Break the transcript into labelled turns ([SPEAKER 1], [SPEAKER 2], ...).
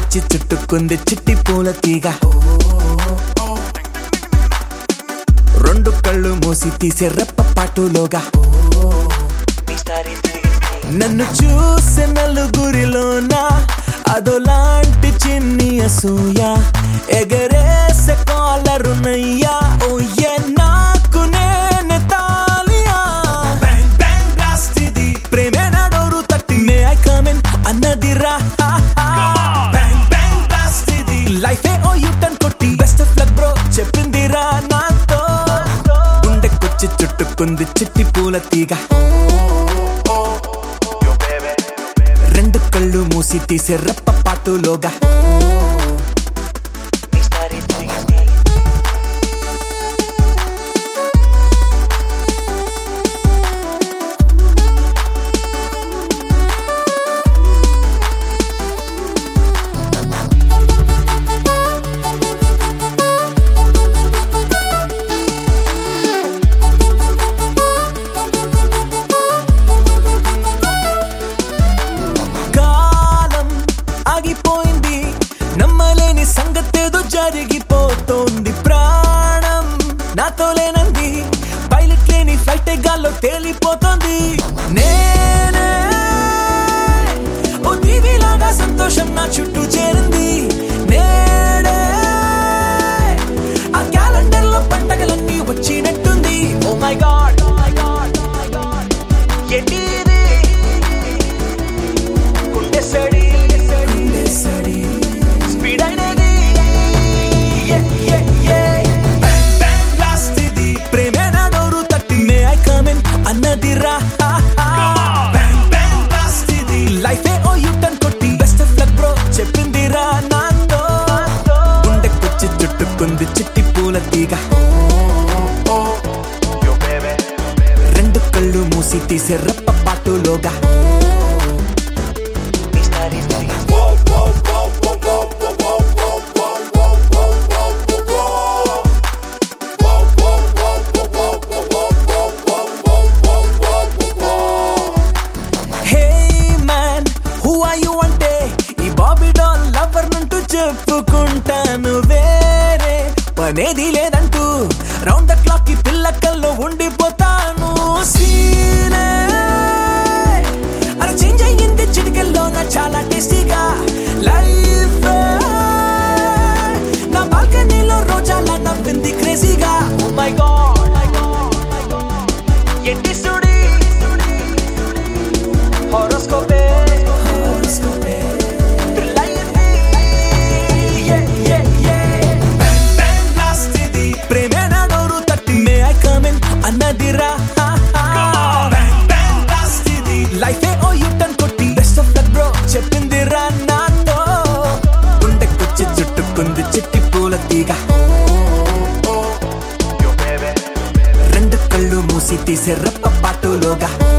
[SPEAKER 1] గుండెకొచ్చి చుట్టుకుంది చిట్టి పూల తీగ రెండు కళ్ళు మూసి తీసే రెప్పపాటులోగా నన్ను చూసే నలుగురిలోన అదోలాంటి చిన్ని అసూయ ఎగరేసే కాలరునయ్యా ఓ ఏ నాకు నేనే తాలియా బ్యాంగ్ బ్యాంగ్ బ్లాస్ట్ ఇది ప్రేమే నా డోరు తట్టి మే ఐ కమ్ ఇన్ అన్నదిరా బ్యాంగ్ బ్యాంగ్ బ్లాస్ట్ ఇది లైఫే ఓ యూటర్న్ కొట్టి బెస్ట్ ఆఫ్ లక్ బ్రో చెప్పిందిరా నాతో గుండెకొచ్చి చుట్టుకుంది చిట్టి పూల తీగ రెండు కళ్ళు మూసి తీసే రెప్పపాటులోగా సంగతేదో జరిగిపోతోంది ప్రాణం నాతో లేనంది పైలట్ లేని ఫ్లైట్ గాల్లో తేలిపోతోంది నేనే ఓ టీవీలాగా సంతోషం నా చుట్టూ చేరింది నేడే ఆ క్యాలెండర్ లో పండగలన్నీ వచ్చినట్టుంది ఓ మై గాడ్ ఏంటిది గుండె సడి స్పీడ్ అయినది అన్నదిరా బ్యాంగ్ బ్యాంగ్ బ్లాస్ట్ ఇది లైఫే ఓ యూటర్న్ కొట్టి బెస్ట్ ఆఫ్ లక్ బ్రో చెప్పిందిరా నాతో గుండెకొచ్చి చుట్టుకుంది చిట్టి పూల తీగ రెండు కళ్ళు మూసి తీసే రెప్పపాటులోగా చెప్పుకుంటాను వేరే పనేది లేదంటూ రౌండ్ ద క్లాక్ కి పిల్లకల్లో ఉండిపోతాను సీనే అలా చేంజ్ అయ్యింది చిటికల్లో నా చాలా టేస్టీగా లైఫ్ నా బాల్కనీలో రోజాలా నవ్వింది క్రేజీగా ఓ మై గాడ్ ఏంటి సుడి హారోస్కోపే అన్నదిరా బ్యాంగ్ బ్యాంగ్ బ్లాస్ట్ ఇది లైఫే ఓ యూటర్న్ కొట్టి బెస్ట్ ఆఫ్ లక్ బ్రో చెప్పిందిరా నాతో గుండెకొచ్చి చుట్టుకుంది చిట్టి పూల తీగ రెండు కళ్ళు మూసి తీసే రెప్పపాటులోగా